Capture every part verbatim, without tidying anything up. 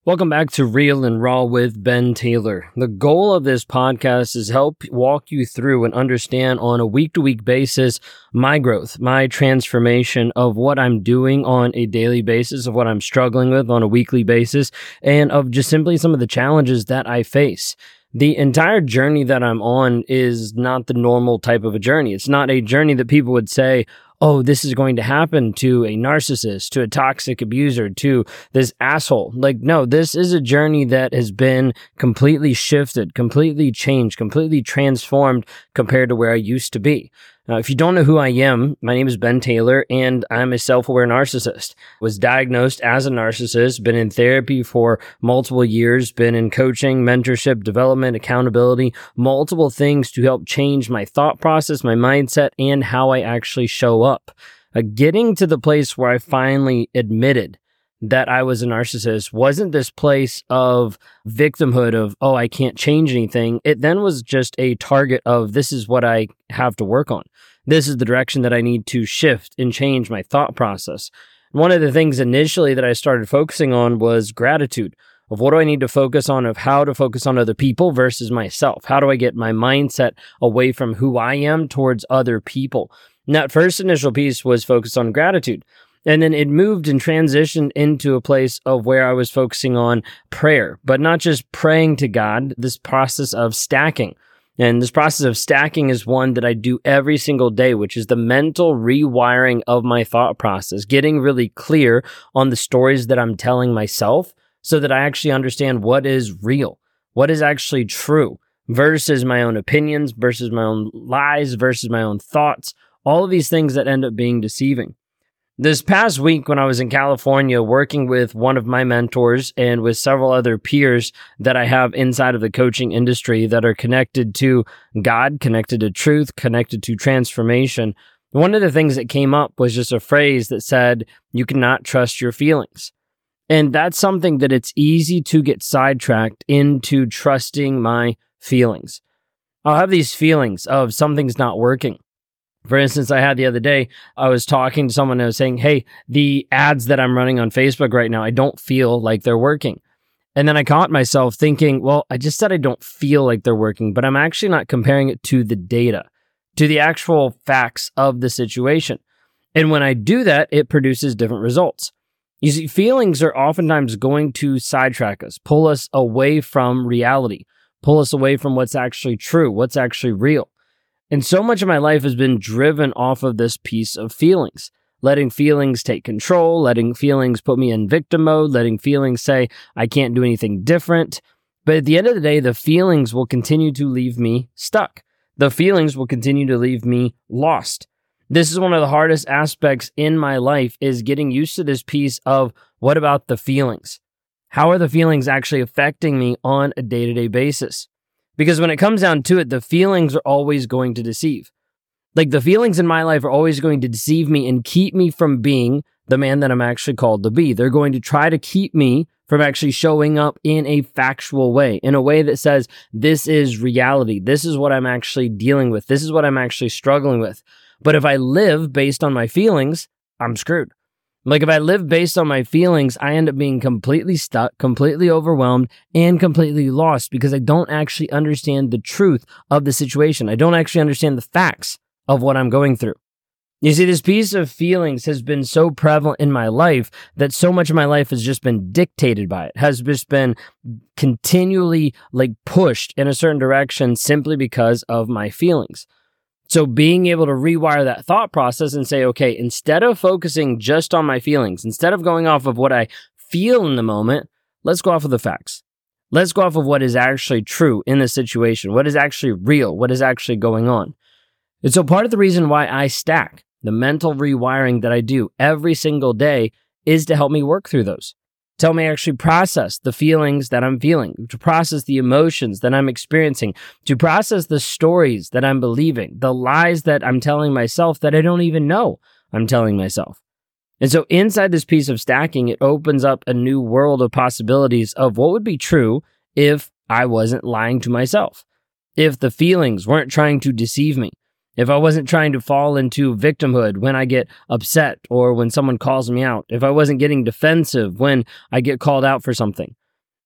Welcome back to Real and Raw with Ben Taylor. The goal of this podcast is help walk you through and understand on a week-to-week basis my growth, my transformation of what I'm doing on a daily basis, of what I'm struggling with on a weekly basis, and of just simply some of the challenges that I face. The entire journey that I'm on is not the normal type of a journey. It's not a journey that people would say, oh, this is going to happen to a narcissist, to a toxic abuser, to this asshole. Like, no, this is a journey that has been completely shifted, completely changed, completely transformed compared to where I used to be. Now, if you don't know who I am, my name is Ben Taylor, and I'm a self-aware narcissist. Was diagnosed as a narcissist, been in therapy for multiple years, been in coaching, mentorship, development, accountability, multiple things to help change my thought process, my mindset, and how I actually show up. Uh, getting to the place where I finally admitted that I was a narcissist wasn't this place of victimhood of, oh, I can't change anything. It then was just a target of, this is what I have to work on. This is the direction that I need to shift and change my thought process. One of the things initially that I started focusing on was gratitude. Of what do I need to focus on, of how to focus on other people versus myself? How do I get my mindset away from who I am towards other people? And that first initial piece was focused on gratitude. And then it moved and transitioned into a place of where I was focusing on prayer, but not just praying to God, this process of stacking. And this process of stacking is one that I do every single day, which is the mental rewiring of my thought process, getting really clear on the stories that I'm telling myself so that I actually understand what is real, what is actually true versus my own opinions, versus my own lies, versus my own thoughts, all of these things that end up being deceiving. This past week when I was in California working with one of my mentors and with several other peers that I have inside of the coaching industry that are connected to God, connected to truth, connected to transformation, one of the things that came up was just a phrase that said, you cannot trust your feelings. And that's something that it's easy to get sidetracked into trusting my feelings. I'll have these feelings of something's not working. For instance, I had the other day, I was talking to someone and I was saying, hey, the ads that I'm running on Facebook right now, I don't feel like they're working. And then I caught myself thinking, well, I just said I don't feel like they're working, but I'm actually not comparing it to the data, to the actual facts of the situation. And when I do that, it produces different results. You see, feelings are oftentimes going to sidetrack us, pull us away from reality, pull us away from what's actually true, what's actually real. And so much of my life has been driven off of this piece of feelings, letting feelings take control, letting feelings put me in victim mode, letting feelings say I can't do anything different. But at the end of the day, the feelings will continue to leave me stuck. The feelings will continue to leave me lost. This is one of the hardest aspects in my life, is getting used to this piece of, what about the feelings? How are the feelings actually affecting me on a day-to-day basis? Because when it comes down to it, the feelings are always going to deceive. Like, the feelings in my life are always going to deceive me and keep me from being the man that I'm actually called to be. They're going to try to keep me from actually showing up in a factual way, in a way that says, this is reality. This is what I'm actually dealing with. This is what I'm actually struggling with. But if I live based on my feelings, I'm screwed. Like, if I live based on my feelings, I end up being completely stuck, completely overwhelmed, and completely lost because I don't actually understand the truth of the situation. I don't actually understand the facts of what I'm going through. You see, this piece of feelings has been so prevalent in my life that so much of my life has just been dictated by it, has just been continually like pushed in a certain direction simply because of my feelings. So being able to rewire that thought process and say, okay, instead of focusing just on my feelings, instead of going off of what I feel in the moment, let's go off of the facts. Let's go off of what is actually true in the situation, what is actually real, what is actually going on. And so part of the reason why I stack, the mental rewiring that I do every single day, is to help me work through those. To help me actually process the feelings that I'm feeling, to process the emotions that I'm experiencing, to process the stories that I'm believing, the lies that I'm telling myself that I don't even know I'm telling myself. And so inside this piece of stacking, it opens up a new world of possibilities of what would be true if I wasn't lying to myself, if the feelings weren't trying to deceive me, if I wasn't trying to fall into victimhood when I get upset or when someone calls me out, if I wasn't getting defensive when I get called out for something.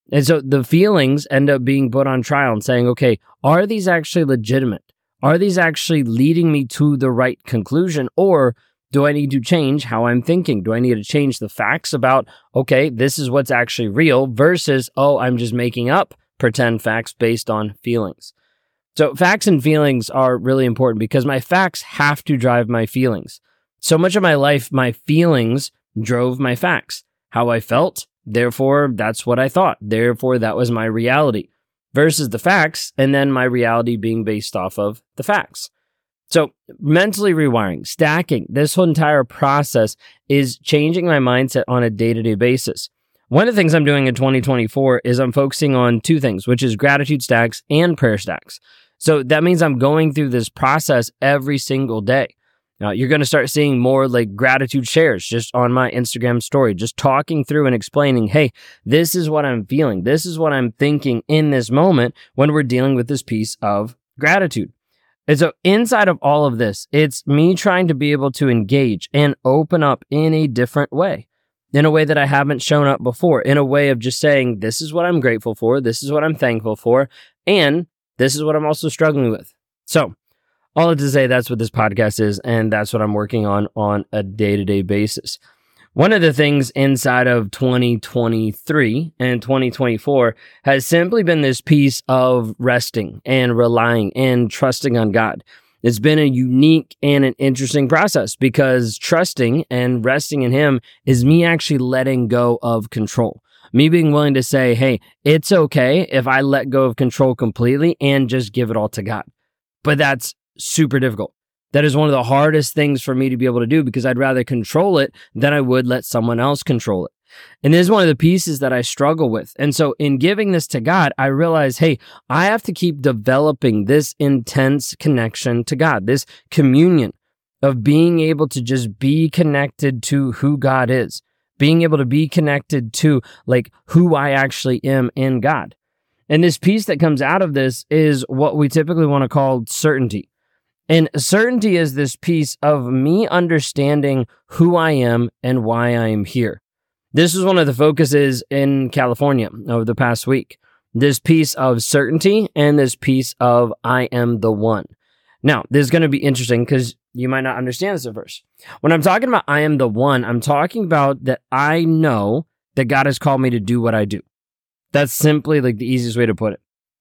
And so the feelings end up being put on trial and saying, okay, are these actually legitimate? Are these actually leading me to the right conclusion? Or do I need to change how I'm thinking? Do I need to change the facts about, okay, this is what's actually real versus, oh, I'm just making up pretend facts based on feelings. So facts and feelings are really important because my facts have to drive my feelings. So much of my life, my feelings drove my facts. How I felt, therefore, that's what I thought. Therefore, that was my reality. Versus the facts, and then my reality being based off of the facts. So mentally rewiring, stacking, this whole entire process is changing my mindset on a day-to-day basis. One of the things I'm doing in twenty twenty-four is I'm focusing on two things, which is gratitude stacks and prayer stacks. So that means I'm going through this process every single day. Now, you're going to start seeing more like gratitude shares just on my Instagram story, just talking through and explaining, hey, this is what I'm feeling. This is what I'm thinking in this moment when we're dealing with this piece of gratitude. And so inside of all of this, it's me trying to be able to engage and open up in a different way, in a way that I haven't shown up before, in a way of just saying, this is what I'm grateful for, this is what I'm thankful for, and this is what I'm also struggling with. So all to say, that's what this podcast is, and that's what I'm working on on a day-to-day basis. One of the things inside of twenty twenty-three and twenty twenty-four has simply been this piece of resting and relying and trusting on God. It's been a unique and an interesting process because trusting and resting in Him is me actually letting go of control. Me being willing to say, hey, it's okay if I let go of control completely and just give it all to God. But that's super difficult. That is one of the hardest things for me to be able to do because I'd rather control it than I would let someone else control it. And this is one of the pieces that I struggle with. And so in giving this to God, I realize, hey, I have to keep developing this intense connection to God, this communion of being able to just be connected to who God is, being able to be connected to like who I actually am in God. And this piece that comes out of this is what we typically want to call certainty. And certainty is this piece of me understanding who I am and why I am here. This is one of the focuses in California over the past week. This piece of certainty and this piece of I am the one. Now, this is going to be interesting because you might not understand this at first. When I'm talking about I am the one, I'm talking about that I know that God has called me to do what I do. That's simply like the easiest way to put it.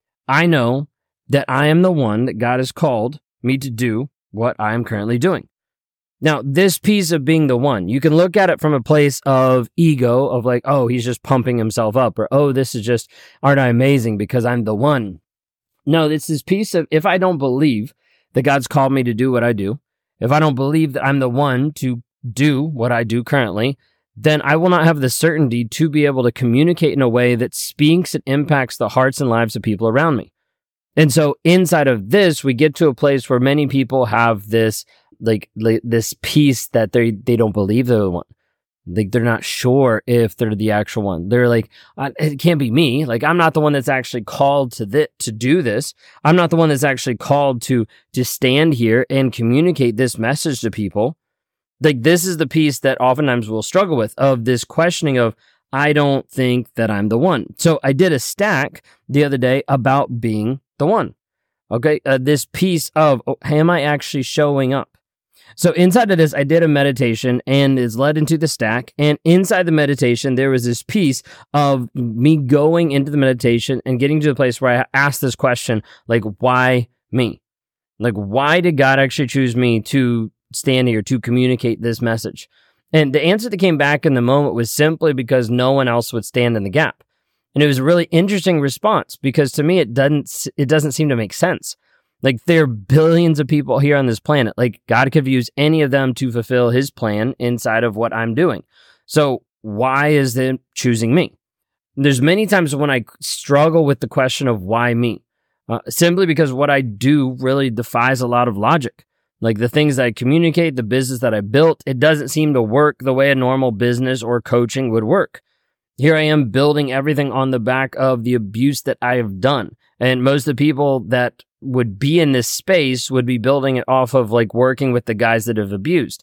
I know that I am the one that God has called me to do what I am currently doing. Now, this piece of being the one, you can look at it from a place of ego, of like, oh, he's just pumping himself up, or oh, this is just, aren't I amazing because I'm the one? No, it's this piece of, if I don't believe that God's called me to do what I do, if I don't believe that I'm the one to do what I do currently, then I will not have the certainty to be able to communicate in a way that speaks and impacts the hearts and lives of people around me. And so inside of this, we get to a place where many people have this like, like this piece that they they don't believe they're the one. Like they're not sure if they're the actual one. They're like, it can't be me. Like I'm not the one that's actually called to th- to do this. I'm not the one that's actually called to to stand here and communicate this message to people. Like this is the piece that oftentimes we'll struggle with, of this questioning of, I don't think that I'm the one. So I did a stack the other day about being the one. Okay, uh, this piece of, oh, am I actually showing up? So inside of this, I did a meditation and it's led into the stack. And inside the meditation, there was this piece of me going into the meditation and getting to the place where I asked this question, like, why me? Like, why did God actually choose me to stand here to communicate this message? And the answer that came back in the moment was simply because no one else would stand in the gap. And it was a really interesting response because to me, it doesn't, it doesn't seem to make sense. Like there are billions of people here on this planet. Like God could use any of them to fulfill his plan inside of what I'm doing. So why is he choosing me? There's many times when I struggle with the question of why me, uh, simply because what I do really defies a lot of logic. Like the things that I communicate, the business that I built, it doesn't seem to work the way a normal business or coaching would work. Here I am building everything on the back of the abuse that I have done. And most of the people that would be in this space would be building it off of like working with the guys that have abused.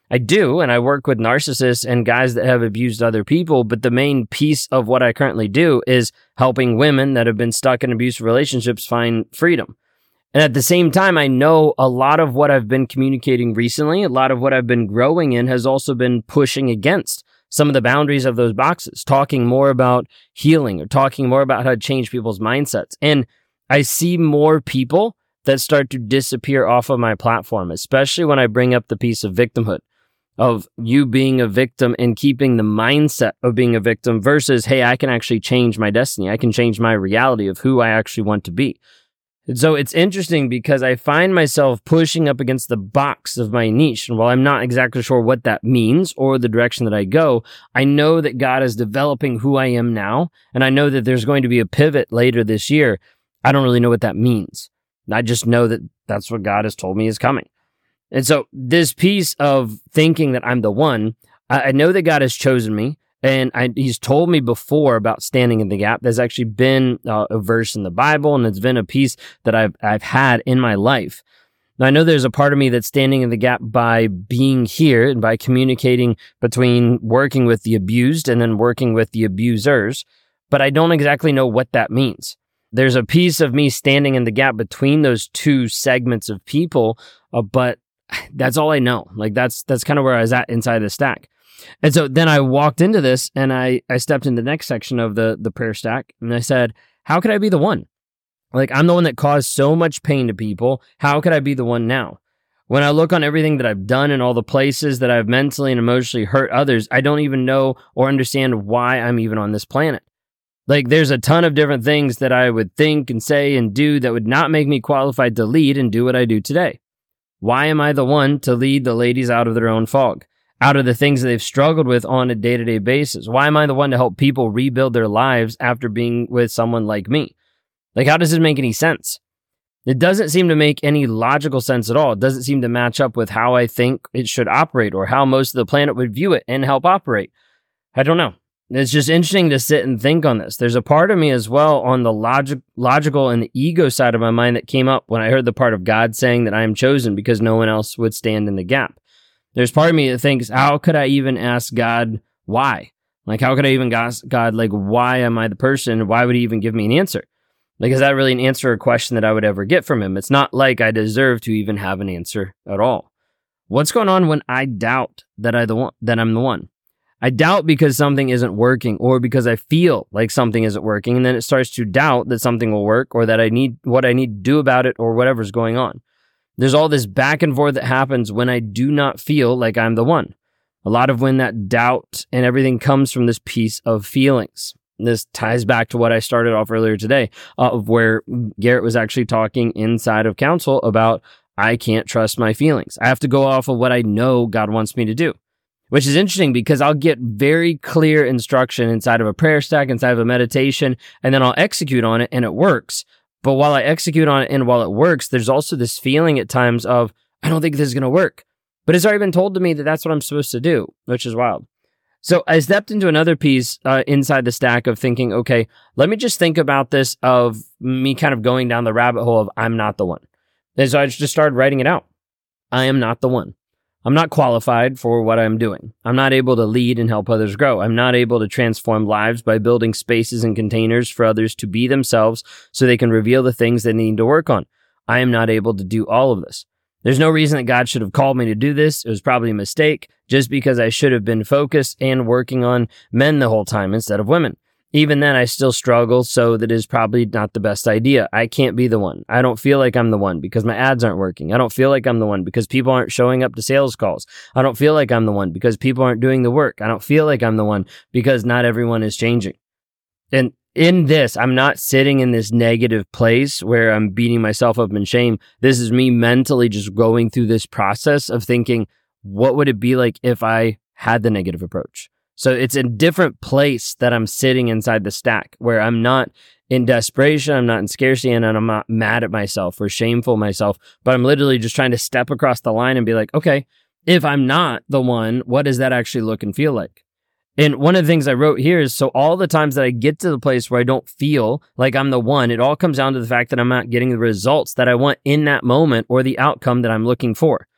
I do, and I work with narcissists and guys that have abused other people, but the main piece of what I currently do is helping women that have been stuck in abusive relationships find freedom. And at the same time, I know a lot of what I've been communicating recently, a lot of what I've been growing in has also been pushing against some of the boundaries of those boxes, talking more about healing or talking more about how to change people's mindsets. And I see more people that start to disappear off of my platform, especially when I bring up the piece of victimhood, of you being a victim and keeping the mindset of being a victim versus, hey, I can actually change my destiny. I can change my reality of who I actually want to be. And so it's interesting because I find myself pushing up against the box of my niche. And while I'm not exactly sure what that means or the direction that I go, I know that God is developing who I am now. And I know that there's going to be a pivot later this year. I don't really know what that means. I just know that that's what God has told me is coming. And so this piece of thinking that I'm the one, I, I know that God has chosen me. And I, he's told me before about standing in the gap. There's actually been uh, a verse in the Bible, and it's been a piece that I've I've had in my life. Now, I know there's a part of me that's standing in the gap by being here and by communicating between working with the abused and then working with the abusers, but I don't exactly know what that means. There's a piece of me standing in the gap between those two segments of people, uh, but that's all I know. Like that's that's kind of where I was at inside the stack. And so then I walked into this and I, I stepped in the next section of the, the prayer stack and I said, how could I be the one? Like, I'm the one that caused so much pain to people. How could I be the one now? When I look on everything that I've done and all the places that I've mentally and emotionally hurt others, I don't even know or understand why I'm even on this planet. Like, there's a ton of different things that I would think and say and do that would not make me qualified to lead and do what I do today. Why am I the one to lead the ladies out of their own fog? Out of the things that they've struggled with on a day-to-day basis? Why am I the one to help people rebuild their lives after being with someone like me? Like, how does this make any sense? It doesn't seem to make any logical sense at all. It doesn't seem to match up with how I think it should operate or how most of the planet would view it and help operate. I don't know. It's just interesting to sit and think on this. There's a part of me as well on the logic, logical and the ego side of my mind that came up when I heard the part of God saying that I am chosen because no one else would stand in the gap. There's part of me that thinks, how could I even ask God why? Like, how could I even ask God, like, why am I the person? Why would he even give me an answer? Like, is that really an answer or a question that I would ever get from him? It's not like I deserve to even have an answer at all. What's going on when I doubt that I the one that I'm the one? I doubt because something isn't working or because I feel like something isn't working, and then it starts to doubt that something will work or that I need what I need to do about it or whatever's going on. There's all this back and forth that happens when I do not feel like I'm the one. A lot of when that doubt and everything comes from this piece of feelings. This ties back to what I started off earlier today, uh, of where Garrett was actually talking inside of council about, I can't trust my feelings. I have to go off of what I know God wants me to do, which is interesting because I'll get very clear instruction inside of a prayer stack, inside of a meditation, and then I'll execute on it and it works. But while I execute on it and while it works, there's also this feeling at times of, I don't think this is going to work. But it's already been told to me that that's what I'm supposed to do, which is wild. So I stepped into another piece uh, inside the stack of thinking, okay, let me just think about this of me kind of going down the rabbit hole of I'm not the one. And so I just started writing it out. I am not the one. I'm not qualified for what I'm doing. I'm not able to lead and help others grow. I'm not able to transform lives by building spaces and containers for others to be themselves so they can reveal the things they need to work on. I am not able to do all of this. There's no reason that God should have called me to do this. It was probably a mistake just because I should have been focused and working on men the whole time instead of women. Even then, I still struggle, so that is probably not the best idea. I can't be the one. I don't feel like I'm the one because my ads aren't working. I don't feel like I'm the one because people aren't showing up to sales calls. I don't feel like I'm the one because people aren't doing the work. I don't feel like I'm the one because not everyone is changing. And in this, I'm not sitting in this negative place where I'm beating myself up in shame. This is me mentally just going through this process of thinking, what would it be like if I had the negative approach? So it's a different place that I'm sitting inside the stack where I'm not in desperation, I'm not in scarcity, and I'm not mad at myself or shameful myself, but I'm literally just trying to step across the line and be like, okay, if I'm not the one, what does that actually look and feel like? And one of the things I wrote here is, so all the times that I get to the place where I don't feel like I'm the one, it all comes down to the fact that I'm not getting the results that I want in that moment or the outcome that I'm looking for.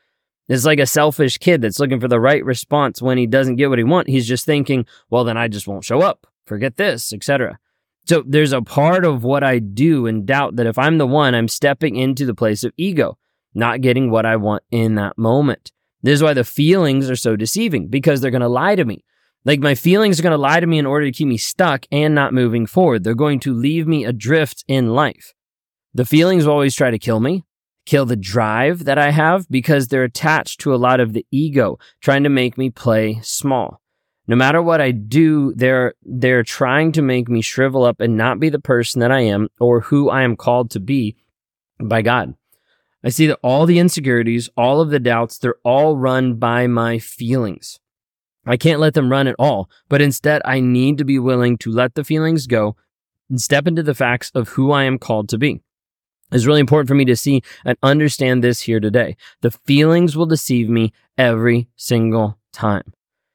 It's like a selfish kid that's looking for the right response when he doesn't get what he wants. He's just thinking, well, then I just won't show up. Forget this, et cetera. So there's a part of what I do and doubt that if I'm the one, I'm stepping into the place of ego, not getting what I want in that moment. This is why the feelings are so deceiving, because they're going to lie to me. Like my feelings are going to lie to me in order to keep me stuck and not moving forward. They're going to leave me adrift in life. The feelings will always try to kill me, kill the drive that I have, because they're attached to a lot of the ego, trying to make me play small. No matter what I do, they're they're trying to make me shrivel up and not be the person that I am or who I am called to be by God. I see that all the insecurities, all of the doubts, they're all run by my feelings. I can't let them run at all, but instead I need to be willing to let the feelings go and step into the facts of who I am called to be. It's really important for me to see and understand this here today. The feelings will deceive me every single time.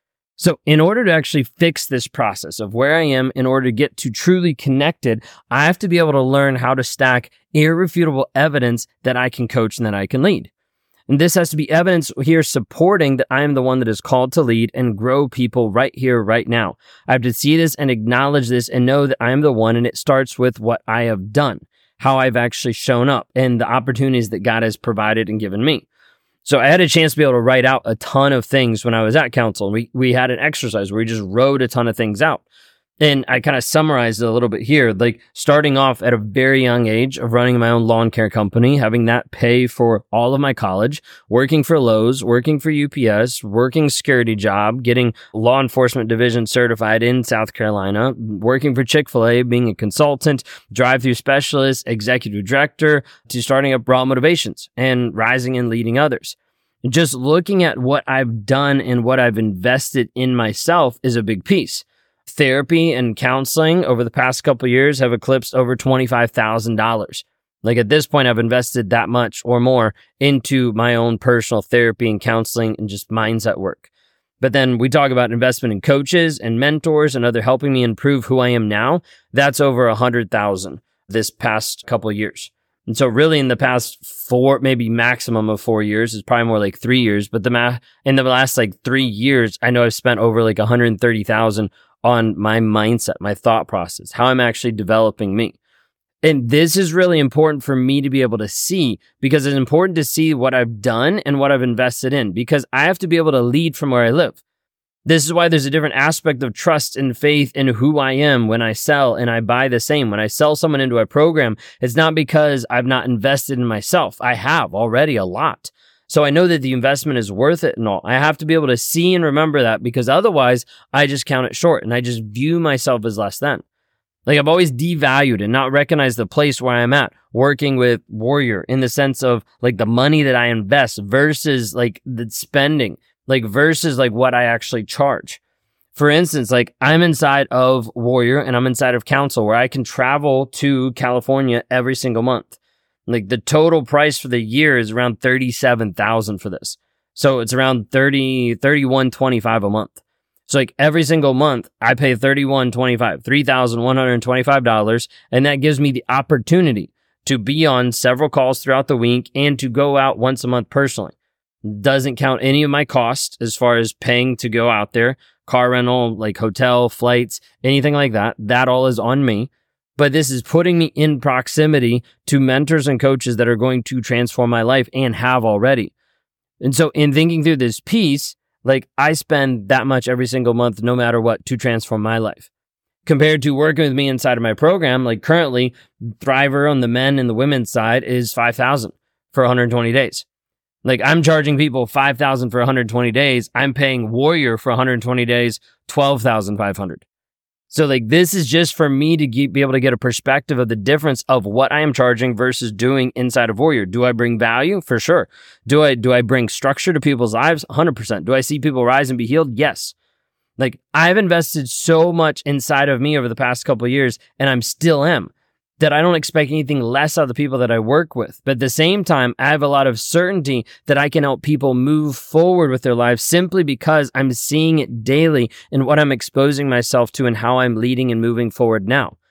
So in order to actually fix this process of where I am, in order to get to truly connected, I have to be able to learn how to stack irrefutable evidence that I can coach and that I can lead. And this has to be evidence here supporting that I am the one that is called to lead and grow people right here, right now. I have to see this and acknowledge this and know that I am the one, and it starts with what I have done, how I've actually shown up, and the opportunities that God has provided and given me. So I had a chance to be able to write out a ton of things when I was at Counsel. We we had an exercise where we just wrote a ton of things out. And I kind of summarized it a little bit here, like starting off at a very young age of running my own lawn care company, having that pay for all of my college, working for Lowe's, working for U P S, working security job, getting law enforcement division certified in South Carolina, working for Chick-fil-A, being a consultant, drive-through specialist, executive director, to starting up Raw Motivations and rising and leading others. Just looking at what I've done and what I've invested in myself is a big piece. Therapy and counseling over the past couple of years have eclipsed over twenty-five thousand dollars. Like at this point, I've invested that much or more into my own personal therapy and counseling and just mindset work. But then we talk about investment in coaches and mentors and other helping me improve who I am now. That's over one hundred thousand dollars this past couple of years. And so really in the past four, maybe maximum of four years, is probably more like three years. But the ma- in the last like three years, I know I've spent over like one hundred thirty thousand dollars on my mindset, my thought process, how I'm actually developing me. And this is really important for me to be able to see, because it's important to see what I've done and what I've invested in, because I have to be able to lead from where I live. This is why there's a different aspect of trust and faith in who I am when I sell and I buy the same. When I sell someone into a program, it's not because I've not invested in myself. I have already a lot. So I know that the investment is worth it and all. I have to be able to see and remember that, because otherwise I just count it short and I just view myself as less than. Like I've always devalued and not recognized the place where I'm at working with Warrior, in the sense of like the money that I invest versus like the spending, like versus like what I actually charge. For instance, like I'm inside of Warrior and I'm inside of Counsel, where I can travel to California every single month. Like the total price for the year is around thirty-seven thousand dollars for this. So it's around thirty, thirty-one twenty-five a month. So like every single month I pay thirty-one twenty-five, three thousand one hundred twenty-five dollars, and that gives me the opportunity to be on several calls throughout the week and to go out once a month personally. Doesn't count any of my costs as far as paying to go out there, car rental, like hotel, flights, anything like that. That all is on me. But this is putting me in proximity to mentors and coaches that are going to transform my life and have already. And so in thinking through this piece, like I spend that much every single month, no matter what, to transform my life. Compared to working with me inside of my program, like currently Thriver on the men and the women's side is five thousand dollars for one hundred twenty days. Like I'm charging people five thousand dollars for one hundred twenty days. I'm paying Warrior for one hundred twenty days, twelve thousand five hundred dollars. So like this is just for me to get, be able to get a perspective of the difference of what I am charging versus doing inside of Warrior. Do I bring value? For sure. Do I do I bring structure to people's lives? one hundred percent. Do I see people rise and be healed? Yes. Like I've invested so much inside of me over the past couple of years, and I'm still am, that I don't expect anything less out of the people that I work with. But at the same time, I have a lot of certainty that I can help people move forward with their lives simply because I'm seeing it daily in what I'm exposing myself to and how I'm leading and moving forward now.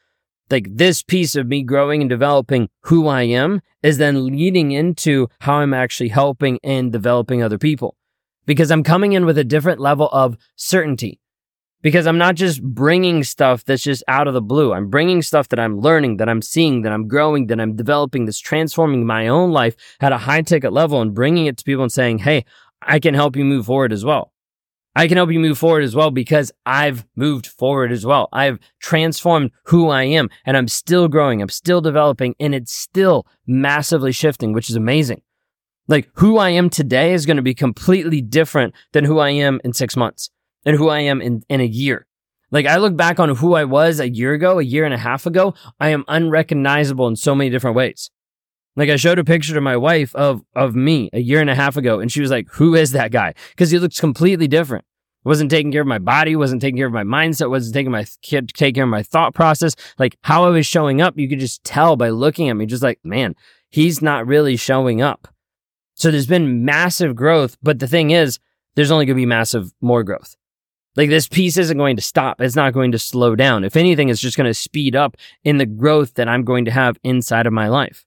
like this piece of me growing and developing who I am is then leading into how I'm actually helping and developing other people. Because I'm coming in with a different level of certainty. Because I'm not just bringing stuff that's just out of the blue. I'm bringing stuff that I'm learning, that I'm seeing, that I'm growing, that I'm developing, that's transforming my own life at a high ticket level and bringing it to people and saying, hey, I can help you move forward as well. I can help you move forward as well because I've moved forward as well. I've transformed who I am and I'm still growing. I'm still developing and it's still massively shifting, which is amazing. Like who I am today is going to be completely different than who I am in six months and who I am in, in a year. Like I look back on who I was a year ago, a year and a half ago, I am unrecognizable in so many different ways. Like I showed a picture to my wife of, of me a year and a half ago and she was like, who is that guy? Because he looks completely different. Wasn't taking care of my body, wasn't taking care of my mindset, wasn't taking my kid, taking care of my thought process. Like how I was showing up, you could just tell by looking at me, just like, man, he's not really showing up. So there's been massive growth, but the thing is, there's only going to be massive more growth. Like this piece isn't going to stop. It's not going to slow down. If anything, it's just going to speed up in the growth that I'm going to have inside of my life.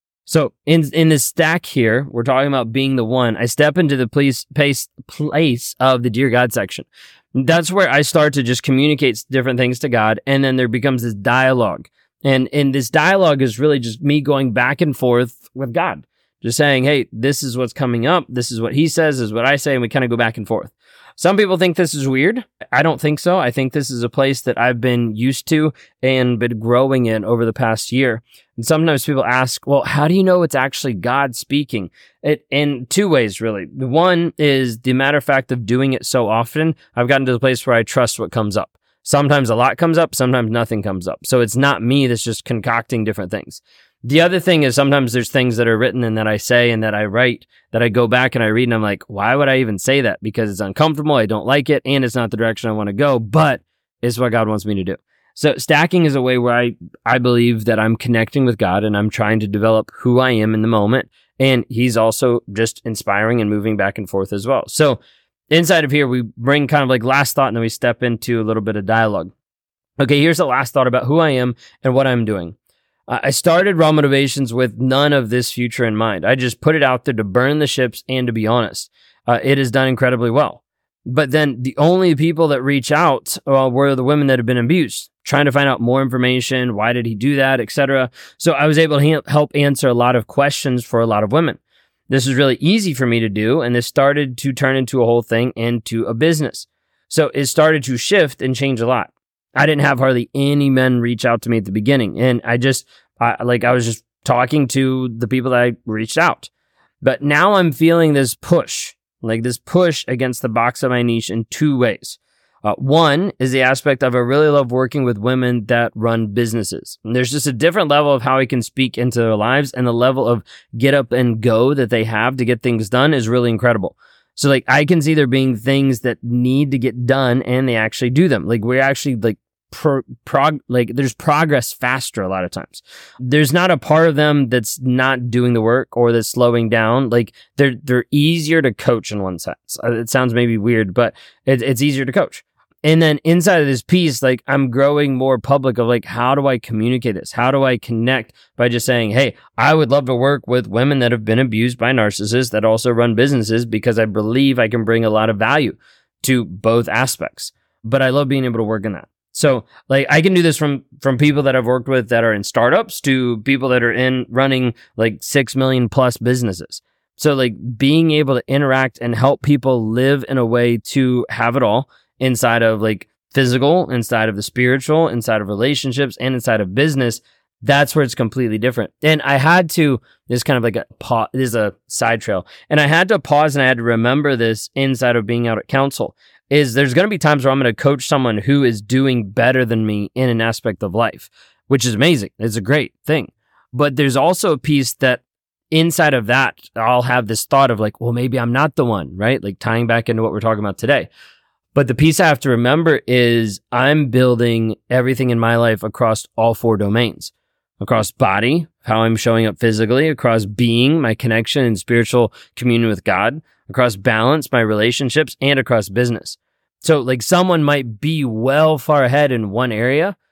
So in in this stack here, we're talking about being the one. I step into the place, place, place of the Dear God section. That's where I start to just communicate different things to God, and then there becomes this dialogue. And, and this dialogue is really just me going back and forth with God. Just saying, hey, this is what's coming up. This is what he says, this is what I say, and we kind of go back and forth. Some people think this is weird. I don't think so. I think this is a place that I've been used to and been growing in over the past year. And sometimes people ask, well, how do you know it's actually God speaking? It in two ways, really. One is the matter of fact of doing it so often, I've gotten to the place where I trust what comes up. Sometimes a lot comes up, sometimes nothing comes up. So it's not me that's just concocting different things. The other thing is sometimes there's things that are written and that I say and that I write that I go back and I read and I'm like, why would I even say that? Because it's uncomfortable, I don't like it, and it's not the direction I want to go, but it's what God wants me to do. So stacking is a way where I, I believe that I'm connecting with God and I'm trying to develop who I am in the moment. And he's also just inspiring and moving back and forth as well. So inside of here, we bring kind of like last thought and then we step into a little bit of dialogue. Okay, here's the last thought about who I am and what I'm doing. Uh, I started Raw Motivations with none of this future in mind. I just put it out there to burn the ships and to be honest. Uh, it has done incredibly well. But then the only people that reach out uh, were the women that have been abused, trying to find out more information. Why did he do that, et cetera. So I was able to ha- help answer a lot of questions for a lot of women. This was really easy for me to do, and this started to turn into a whole thing into a business. So it started to shift and change a lot. I didn't have hardly any men reach out to me at the beginning, and I just, I, like, I was just talking to the people that I reached out. But now I'm feeling this push, like this push against the box of my niche in two ways. Uh, one is the aspect of I really love working with women that run businesses. And there's just a different level of how I can speak into their lives, and the level of get up and go that they have to get things done is really incredible. So like I can see there being things that need to get done and they actually do them. Like we're actually like pro, prog, like there's progress faster a lot of times. There's not a part of them that's not doing the work or that's slowing down. Like they're, they're easier to coach in one sense. It sounds maybe weird, but it, it's easier to coach. And then inside of this piece, like I'm growing more public of like, how do I communicate this? How do I connect by just saying, hey, I would love to work with women that have been abused by narcissists that also run businesses because I believe I can bring a lot of value to both aspects. But I love being able to work in that. So like I can do this from, from people that I've worked with that are in startups to people that are in running like six million plus businesses. So like being able to interact and help people live in a way to have it all. Inside of like physical, inside of the spiritual, inside of relationships, and inside of business, that's where it's completely different. And I had to, this is kind of like a pause, this is a side trail. And I had to pause and I had to remember this inside of being out at council, is there's going to be times where I'm going to coach someone who is doing better than me in an aspect of life, which is amazing. It's a great thing. But there's also a piece that inside of that, I'll have this thought of like, well, maybe I'm not the one, right? Like tying back into what we're talking about today. But the piece I have to remember is I'm building everything in my life across all four domains, across body, how I'm showing up physically, across being, my connection and spiritual communion with God, across balance, my relationships, and across business. So like someone might be well far ahead in one area,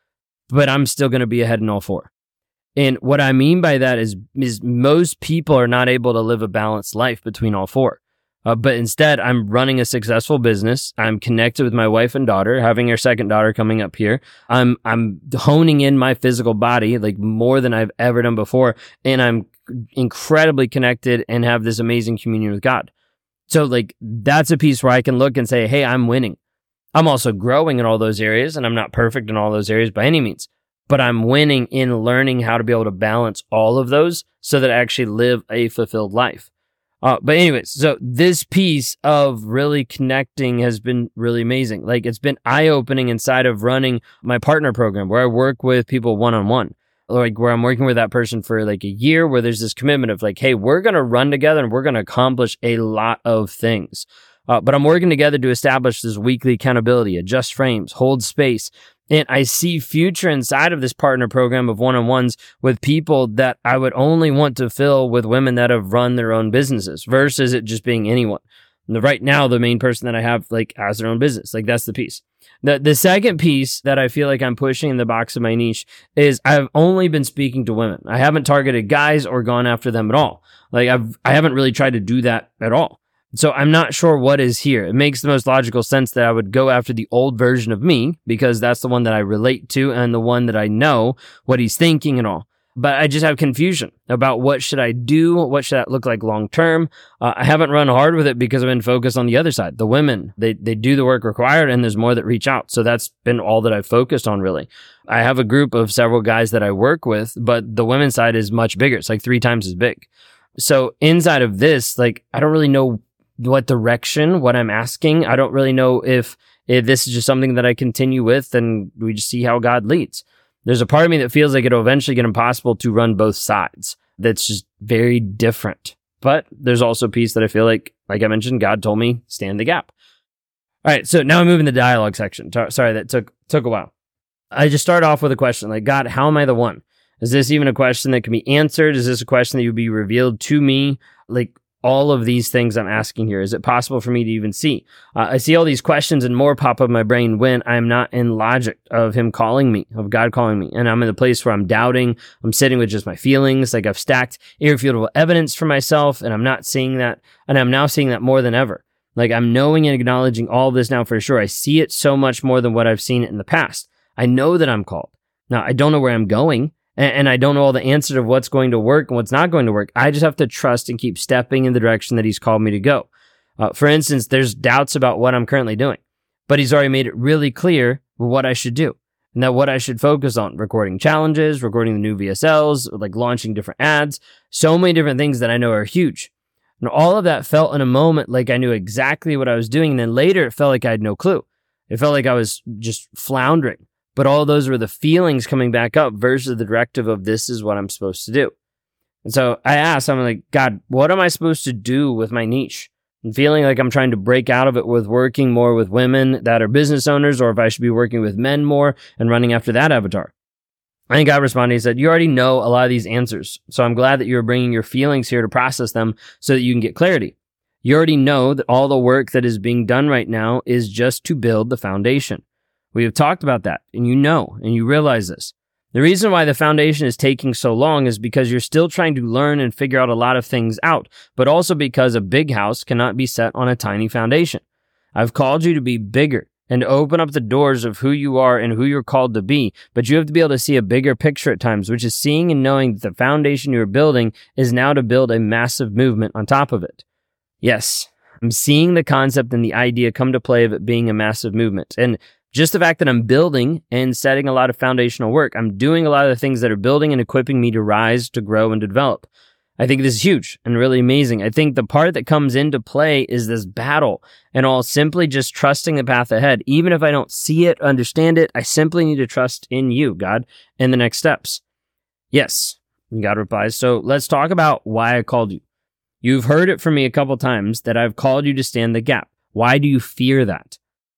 but I'm still going to be ahead in all four. And what I mean by that is, is most people are not able to live a balanced life between all four. Uh, but instead, I'm running a successful business. I'm connected with my wife and daughter, having our second daughter coming up here. I'm I'm honing in my physical body like more than I've ever done before. And I'm incredibly connected and have this amazing communion with God. So like that's a piece where I can look and say, hey, I'm winning. I'm also growing in all those areas, and I'm not perfect in all those areas by any means. But I'm winning in learning how to be able to balance all of those so that I actually live a fulfilled life. Uh, but anyways, so this piece of really connecting has been really amazing. Like it's been eye-opening inside of running my partner program where I work with people one-on-one, like where I'm working with that person for like a year, where there's this commitment of like, hey, we're going to run together and we're going to accomplish a lot of things. Uh, but I'm working together to establish this weekly accountability, adjust frames, hold space. And I see future inside of this partner program of one-on-ones with people that I would only want to fill with women that have run their own businesses versus it just being anyone. And right now, the main person that I have like has their own business. Like that's the piece. The the second piece that I feel like I'm pushing in the box of my niche is I've only been speaking to women. I haven't targeted guys or gone after them at all. Like I've I haven't really tried to do that at all. So I'm not sure what is here. It makes the most logical sense that I would go after the old version of me because that's the one that I relate to and the one that I know what he's thinking and all. But I just have confusion about what should I do? What should that look like long term? Uh, I haven't run hard with it because I've been focused on the other side. The women, they they do the work required and there's more that reach out. So that's been all that I've focused on really. I have a group of several guys that I work with, but the women's side is much bigger. It's like three times as big. So inside of this, like I don't really know what direction, what I'm asking. I don't really know if, if this is just something that I continue with and we just see how God leads. There's a part of me that feels like it'll eventually get impossible to run both sides. That's just very different. But there's also a piece that I feel like, like I mentioned, God told me, stand the gap. All right, so now I'm moving to the dialogue section. Sorry, that took took a while. I just start off with a question like, God, how am I the one? Is this even a question that can be answered? Is this a question that would be revealed to me? Like, all of these things I'm asking here, is it possible for me to even see? Uh, I see all these questions and more pop up in my brain when I'm not in logic of him calling me, of God calling me. And I'm in the place where I'm doubting, I'm sitting with just my feelings, like I've stacked irrefutable evidence for myself, and I'm not seeing that, and I'm now seeing that more than ever. Like I'm knowing and acknowledging all of this now for sure. I see it so much more than what I've seen it in the past. I know that I'm called. Now, I don't know where I'm going. And I don't know all the answers of what's going to work and what's not going to work. I just have to trust and keep stepping in the direction that he's called me to go. Uh, for instance, there's doubts about what I'm currently doing, but he's already made it really clear what I should do and that what I should focus on, recording challenges, recording the new V S Ls, like launching different ads, so many different things that I know are huge. And all of that felt in a moment like I knew exactly what I was doing. And then later it felt like I had no clue. It felt like I was just floundering. But all those were the feelings coming back up versus the directive of this is what I'm supposed to do. And so I asked, I'm like, God, what am I supposed to do with my niche? And feeling like I'm trying to break out of it with working more with women that are business owners, or if I should be working with men more and running after that avatar. And God responded, he said, you already know a lot of these answers. So I'm glad that you're bringing your feelings here to process them so that you can get clarity. You already know that all the work that is being done right now is just to build the foundation. We have talked about that, and you know, and you realize this. The reason why the foundation is taking so long is because you're still trying to learn and figure out a lot of things out, but also because a big house cannot be set on a tiny foundation. I've called you to be bigger and to open up the doors of who you are and who you're called to be, but you have to be able to see a bigger picture at times, which is seeing and knowing that the foundation you're building is now to build a massive movement on top of it. Yes, I'm seeing the concept and the idea come to play of it being a massive movement, and just the fact that I'm building and setting a lot of foundational work, I'm doing a lot of the things that are building and equipping me to rise, to grow, and to develop. I think this is huge and really amazing. I think the part that comes into play is this battle and all simply just trusting the path ahead. Even if I don't see it, understand it, I simply need to trust in you, God, and the next steps. Yes, and God replies, so let's talk about why I called you. You've heard it from me a couple times that I've called you to stand the gap. Why do you fear that?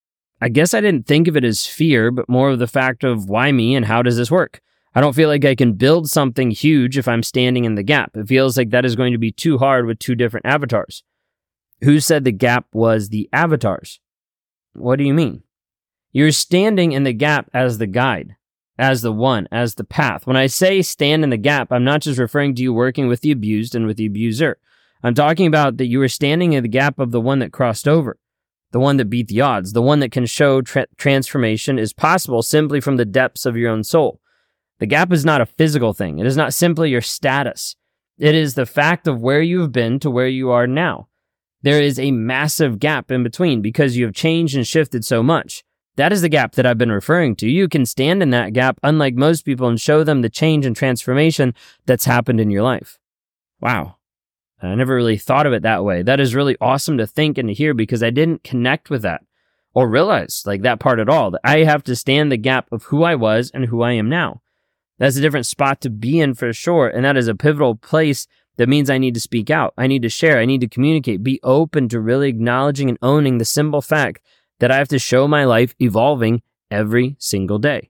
I guess I didn't think of it as fear, but more of the fact of why me and how does this work? I don't feel like I can build something huge if I'm standing in the gap. It feels like that is going to be too hard with two different avatars. Who said the gap was the avatars? What do you mean? You're standing in the gap as the guide. as the one, as the path. When I say stand in the gap, I'm not just referring to you working with the abused and with the abuser. I'm talking about that you are standing in the gap of the one that crossed over, the one that beat the odds, the one that can show tra- transformation is possible simply from the depths of your own soul. The gap is not a physical thing. It is not simply your status. It is the fact of where you have been to where you are now. There is a massive gap in between because you have changed and shifted so much. That is the gap that I've been referring to. You can stand in that gap, unlike most people, and show them the change and transformation that's happened in your life. Wow. I never really thought of it that way. That is really awesome to think and to hear because I didn't connect with that or realize like that part at all. That I have to stand the gap of who I was and who I am now. That's a different spot to be in for sure. And that is a pivotal place that means I need to speak out. I need to share. I need to communicate. Be open to really acknowledging and owning the simple fact that I have to show my life evolving every single day.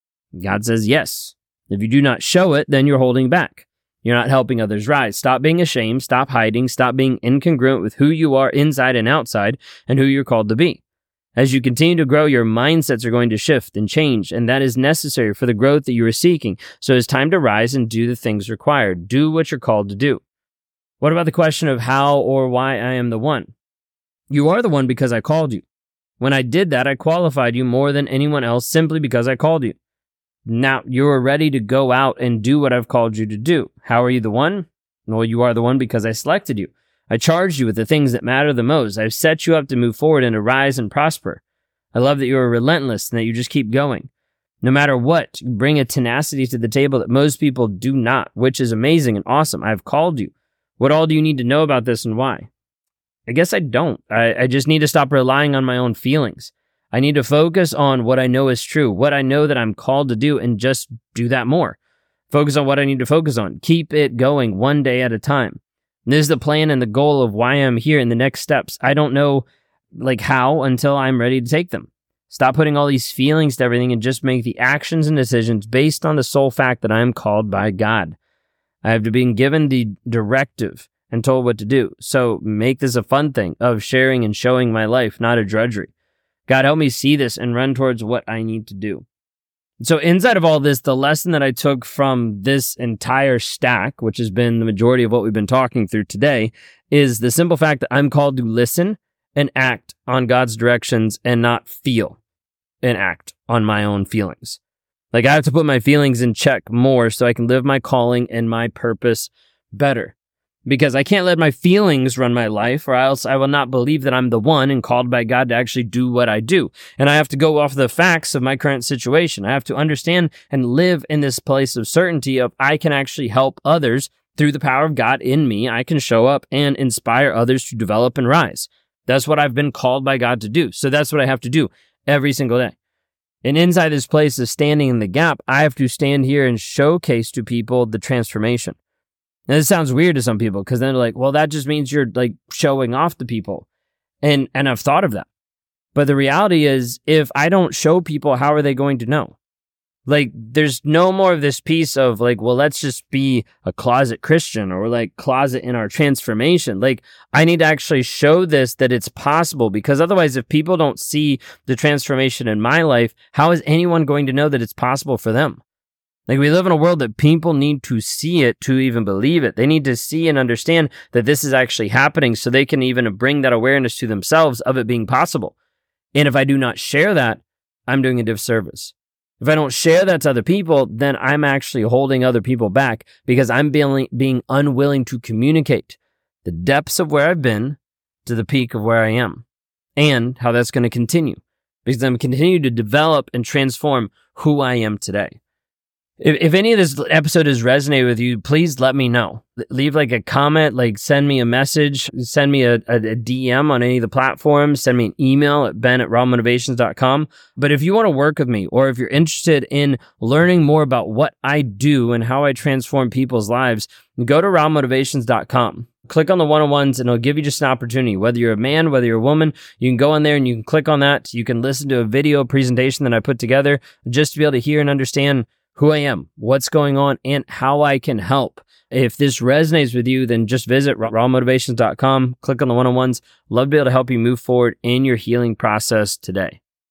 God says yes. If you do not show it, then you're holding back. You're not helping others rise. Stop being ashamed. Stop hiding. Stop being incongruent with who you are inside and outside and who you're called to be. As you continue to grow, your mindsets are going to shift and change, and that is necessary for the growth that you are seeking. So it's time to rise and do the things required. Do what you're called to do. What about the question of how or why I am the one? You are the one because I called you. When I did that, I qualified you more than anyone else simply because I called you. Now, you are ready to go out and do what I've called you to do. How are you the one? Well, you are the one because I selected you. I charged you with the things that matter the most. I've set you up to move forward and to rise and prosper. I love that you are relentless and that you just keep going. No matter what, you bring a tenacity to the table that most people do not, which is amazing and awesome. I've called you. What all do you need to know about this and why? I guess I don't. I, I just need to stop relying on my own feelings. I need to focus on what I know is true, what I know that I'm called to do, and just do that more. Focus on what I need to focus on. Keep it going one day at a time. And this is the plan and the goal of why I'm here in the next steps. I don't know like how until I'm ready to take them. Stop putting all these feelings to everything and just make the actions and decisions based on the sole fact that I am called by God. I have been given the directive and told what to do. So make this a fun thing of sharing and showing my life, not a drudgery. God, help me see this and run towards what I need to do. So inside of all this, the lesson that I took from this entire stack, which has been the majority of what we've been talking through today, is the simple fact that I'm called to listen and act on God's directions and not feel and act on my own feelings. Like I have to put my feelings in check more so I can live my calling and my purpose better. Because I can't let my feelings run my life, or else I will not believe that I'm the one and called by God to actually do what I do. And I have to go off the facts of my current situation. I have to understand and live in this place of certainty of I can actually help others through the power of God in me. I can show up and inspire others to develop and rise. That's what I've been called by God to do. So that's what I have to do every single day. And inside this place of standing in the gap, I have to stand here and showcase to people the transformation. Now, this sounds weird to some people because then they're like, well, that just means you're like showing off to people. And and I've thought of that. But the reality is, if I don't show people, how are they going to know? Like, there's no more of this piece of like, well, let's just be a closet Christian or like closet in our transformation. Like, I need to actually show this that it's possible, because otherwise, if people don't see the transformation in my life, how is anyone going to know that it's possible for them? Like, we live in a world that people need to see it to even believe it. They need to see and understand that this is actually happening so they can even bring that awareness to themselves of it being possible. And if I do not share that, I'm doing a disservice. If I don't share that to other people, then I'm actually holding other people back because I'm being, being unwilling to communicate the depths of where I've been to the peak of where I am and how that's going to continue, because I'm continuing to develop and transform who I am today. If, if any of this episode has resonated with you, please let me know. Leave like a comment, like send me a message, send me a, a, a D M on any of the platforms, send me an email at ben at raw motivations dot com. But if you want to work with me, or if you're interested in learning more about what I do and how I transform people's lives, go to raw motivations dot com. Click on the one-on-ones and it'll give you just an opportunity. Whether you're a man, whether you're a woman, you can go on there and you can click on that. You can listen to a video presentation that I put together just to be able to hear and understand who I am, what's going on, and how I can help. If this resonates with you, then just visit raw motivations dot com, click on the one-on-ones. Love to be able to help you move forward in your healing process today.